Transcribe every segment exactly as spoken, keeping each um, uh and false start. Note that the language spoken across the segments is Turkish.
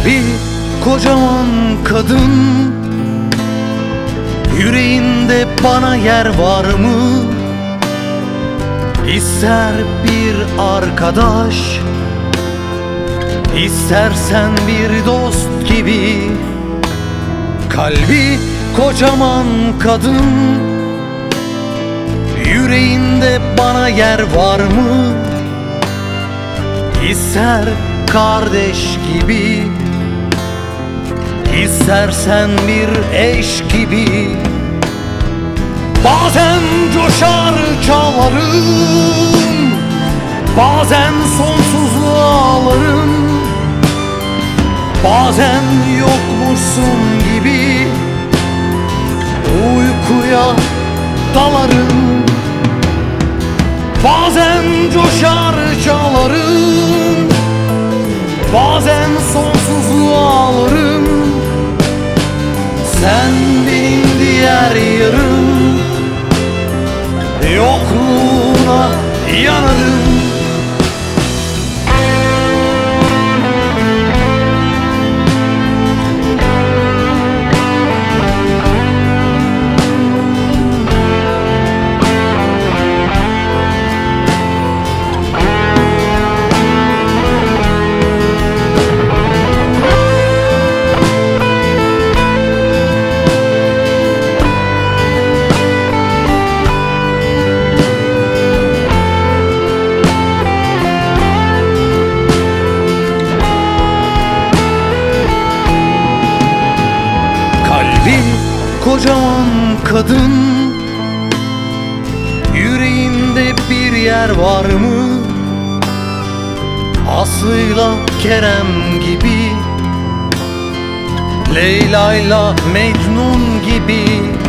Kalbi kocaman kadın, yüreğinde bana yer var mı? İster bir arkadaş, İstersen bir dost gibi. Kalbi kocaman kadın, yüreğinde bana yer var mı? İster kardeş gibi, İstersen bir eş gibi. Bazen coşar çağlarım, bazen sonsuzluğa ağlarım. Bazen yokmuşsun gibi uykuya dalarım. Bazen coşar çağlarım, bazen sonsuzluğa ağlarım. Sen benim diğer yarım, yokluğuna yanarım. Kocaman kadın, yüreğinde bir yer var mı? Aslı'yla Kerem gibi, Leyla'yla Mecnun gibi.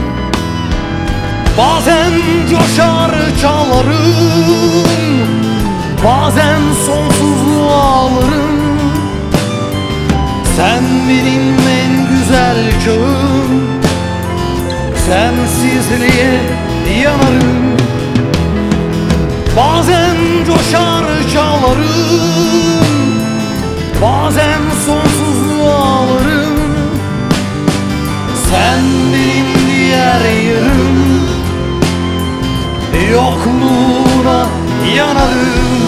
Bazen coşar çağlarım, bazen sonsuzluğa ağlarım. Sen benim en güzel çağım, sensizliğe yanarım. Bazen coşar çağlarım, bazen sonsuzluğa ağlarım. Sen benim diğer yarım, yokluğuna yanarım.